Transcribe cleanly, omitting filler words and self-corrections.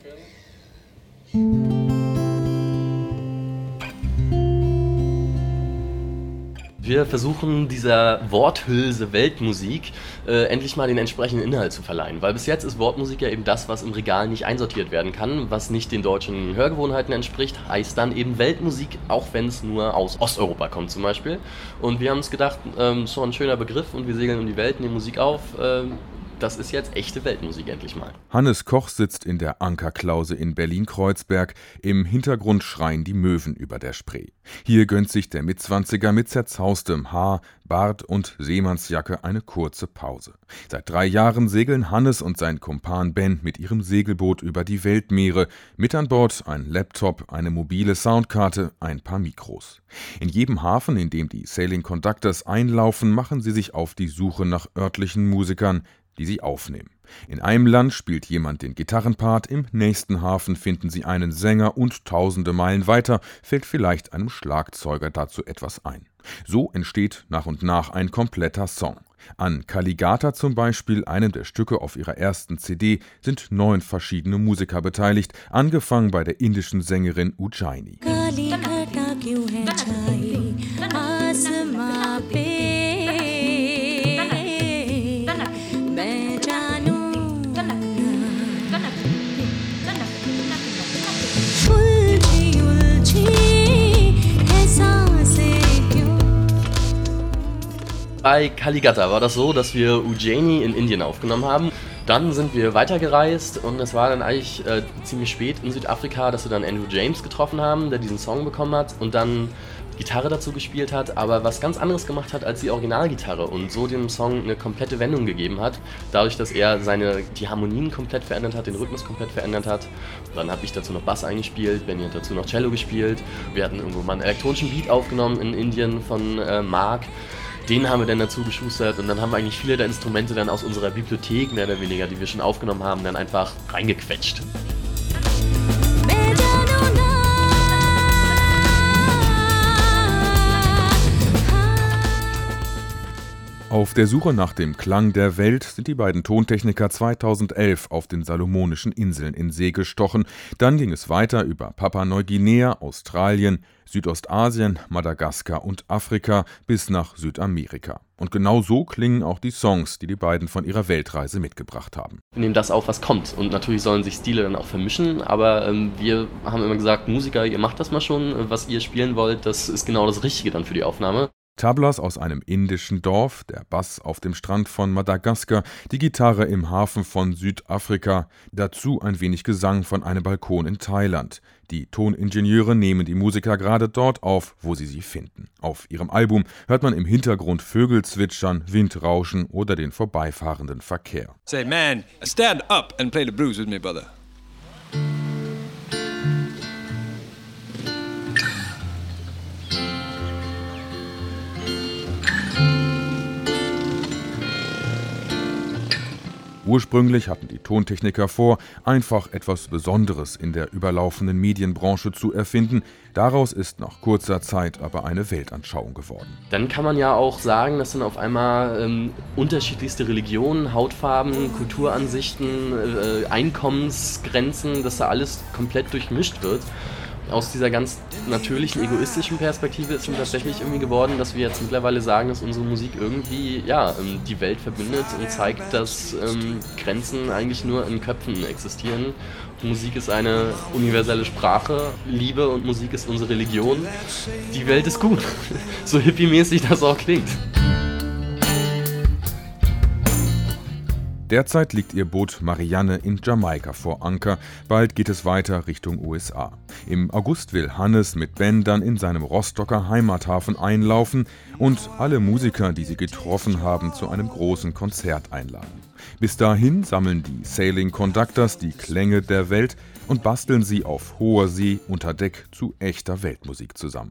Wir versuchen dieser Worthülse Weltmusik endlich mal den entsprechenden Inhalt zu verleihen, weil bis jetzt ist Wortmusik ja eben das, was im Regal nicht einsortiert werden kann, was nicht den deutschen Hörgewohnheiten entspricht, heißt dann eben Weltmusik, auch wenn es nur aus Osteuropa kommt zum Beispiel. Und wir haben uns gedacht, so ein schöner Begriff und wir segeln um die Welt, nehmen Musik auf. Das ist jetzt echte Weltmusik endlich mal. Hannes Koch sitzt in der Ankerklause in Berlin-Kreuzberg. Im Hintergrund schreien die Möwen über der Spree. Hier gönnt sich der Mitzwanziger mit zerzaustem Haar, Bart und Seemannsjacke eine kurze Pause. Seit 3 Jahren segeln Hannes und sein Kumpan Ben mit ihrem Segelboot über die Weltmeere. Mit an Bord ein Laptop, eine mobile Soundkarte, ein paar Mikros. In jedem Hafen, in dem die Sailing Conductors einlaufen, machen sie sich auf die Suche nach örtlichen Musikern, die sie aufnehmen. In einem Land spielt jemand den Gitarrenpart, im nächsten Hafen finden sie einen Sänger und tausende Meilen weiter fällt vielleicht einem Schlagzeuger dazu etwas ein. So entsteht nach und nach ein kompletter Song. An Kaligata zum Beispiel, einem der Stücke auf ihrer ersten CD, sind 9 verschiedene Musiker beteiligt, angefangen bei der indischen Sängerin Ujjaini. Bei Kaligata war das so, dass wir Ujjaini in Indien aufgenommen haben. Dann sind wir weitergereist und es war dann eigentlich ziemlich spät in Südafrika, dass wir dann Andrew James getroffen haben, der diesen Song bekommen hat und dann Gitarre dazu gespielt hat, aber was ganz anderes gemacht hat als die Originalgitarre und so dem Song eine komplette Wendung gegeben hat, dadurch, dass er die Harmonien komplett verändert hat, den Rhythmus komplett verändert hat. Und dann habe ich dazu noch Bass eingespielt, Benny hat dazu noch Cello gespielt. Wir hatten irgendwo mal einen elektronischen Beat aufgenommen in Indien von Mark. Den haben wir dann dazu geschustert und dann haben wir eigentlich viele der Instrumente dann aus unserer Bibliothek, mehr oder weniger, die wir schon aufgenommen haben, dann einfach reingequetscht. Auf der Suche nach dem Klang der Welt sind die beiden Tontechniker 2011 auf den Salomonischen Inseln in See gestochen. Dann ging es weiter über Papua-Neuguinea, Australien, Südostasien, Madagaskar und Afrika bis nach Südamerika. Und genau so klingen auch die Songs, die die beiden von ihrer Weltreise mitgebracht haben. Wir nehmen das auf, was kommt. Und natürlich sollen sich Stile dann auch vermischen, aber wir haben immer gesagt, Musiker, ihr macht das mal schon, was ihr spielen wollt, das ist genau das Richtige dann für die Aufnahme. Tablas aus einem indischen Dorf, der Bass auf dem Strand von Madagaskar, die Gitarre im Hafen von Südafrika, dazu ein wenig Gesang von einem Balkon in Thailand. Die Toningenieure nehmen die Musiker gerade dort auf, wo sie finden. Auf ihrem Album hört man im Hintergrund Vögel zwitschern, Windrauschen oder den vorbeifahrenden Verkehr. Say, man, stand up and play the blues with me, brother. Ursprünglich hatten die Tontechniker vor, einfach etwas Besonderes in der überlaufenden Medienbranche zu erfinden. Daraus ist nach kurzer Zeit aber eine Weltanschauung geworden. Dann kann man ja auch sagen, dass dann auf einmal unterschiedlichste Religionen, Hautfarben, Kulturansichten, Einkommensgrenzen, dass da alles komplett durchmischt wird. Aus dieser ganz natürlichen, egoistischen Perspektive ist schon tatsächlich irgendwie geworden, dass wir jetzt mittlerweile sagen, dass unsere Musik irgendwie die Welt verbindet und zeigt, dass Grenzen eigentlich nur in Köpfen existieren. Musik ist eine universelle Sprache, Liebe und Musik ist unsere Religion. Die Welt ist gut, so hippie-mäßig das auch klingt. Derzeit liegt ihr Boot Marianne in Jamaika vor Anker. Bald geht es weiter Richtung USA. Im August will Hannes mit Ben dann in seinem Rostocker Heimathafen einlaufen und alle Musiker, die sie getroffen haben, zu einem großen Konzert einladen. Bis dahin sammeln die Sailing Conductors die Klänge der Welt und basteln sie auf hoher See unter Deck zu echter Weltmusik zusammen.